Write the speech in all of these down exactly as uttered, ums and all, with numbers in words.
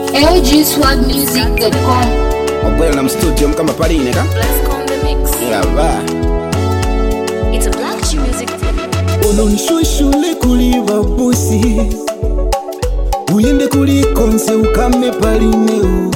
L G swag music dot com. Obwela na mstudio mkama parine ka? Bless on the mix. Yaba. It's a black G music. Olonshweshule kuli babusi uyende kuli konse ukame palineo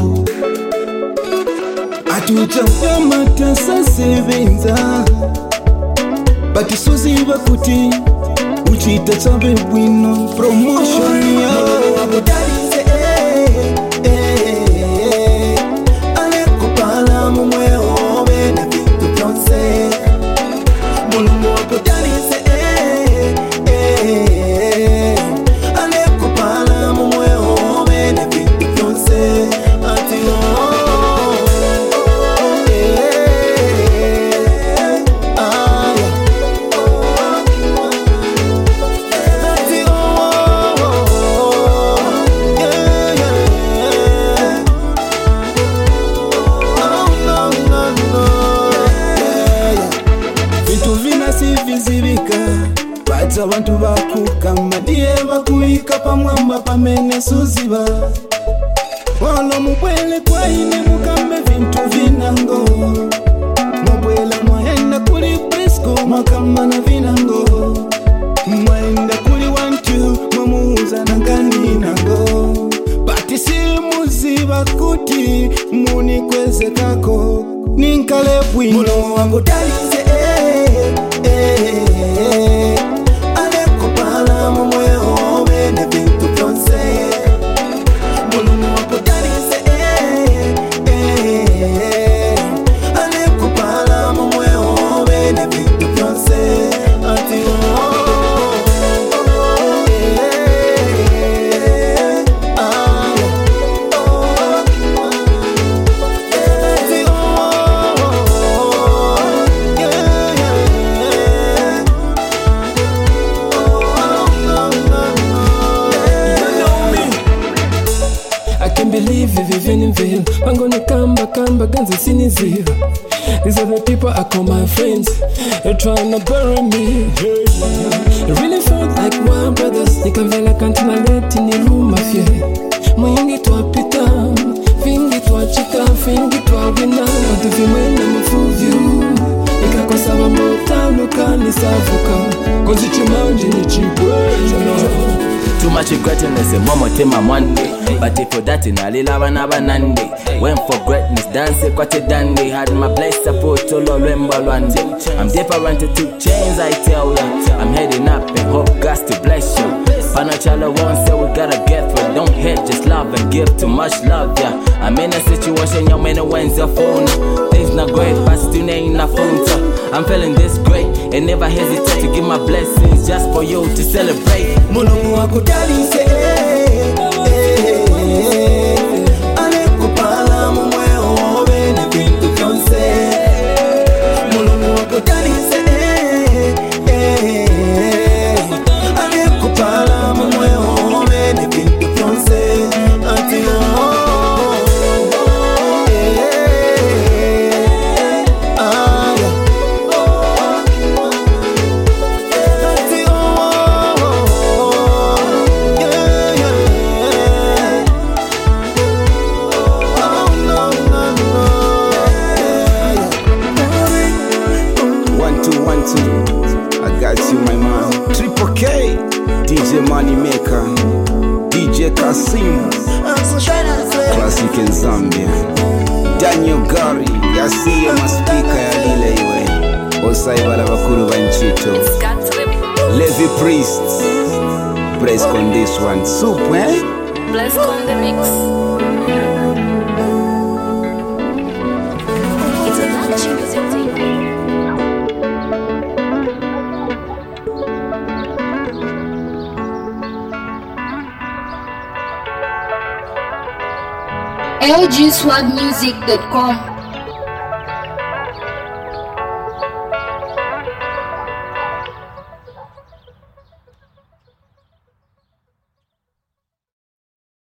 atuchafya matasa sebenza batisozi bakuti uchita chabe bwino promotion ya abudalize eh eh ale kupala mumwe obe na vitu byonse mulungu abudalize eh eh ale kupala mumwe obe na vitu byonse ati oh abantu bakukama diye bakuika pamwamba pamene suziba wala mubwele kwaine mukambe vintu vinango mubwela mwaenda kuli Brisco mwakama na vinango mwaenda kuli wantu mwamuuza na kaninango bati si muziba kuti muni kweze kako ninkale bwino muno wangu dalize eh eh eh I'm gonna come back, come back, and see me zero. These are the people I call my friends. They're trying to bury me. It really felt like one brothers. Nikavela kantina leti ni room afye. Mwingi twapita, fingi twachika, fingi twawina. Wativimwena mfuvyu. Nikakosa mamota lukani savuka. Kozi chimanji ni chibwe. Too much regretness and one more time I'm one day. But if for that in a lila wana banande. Went for greatness, dance quite a dandy. Had my place support to Loremba one day. I'm deeper into two chains, I tell ya. I'm heading up and hope God's to bless you. Panachala won't say we gotta get through. Don't hate, just love and give too much love, yeah. I'm in a situation, young man, when's your phone? Things not great, but still ain't enough phone talk. I'm feeling this great and never hesitate to give my blessings just for you to celebrate. Mulungu akudalize eh eh ale kupala mumwe obe na bintu byonse Mulungu akudalize eh eh ale kupala mumwe obe na bintu byonse ati oh D J Money Maker, D J Kasim, Classic in Zambia, Daniel Gary, Yasiya maspika ya lile iwe, Osaiba la bakuru banchito, Levi Priest, Bless on this one, soup eh? Bless on the mix. It's a black G music. L G swag music dot com.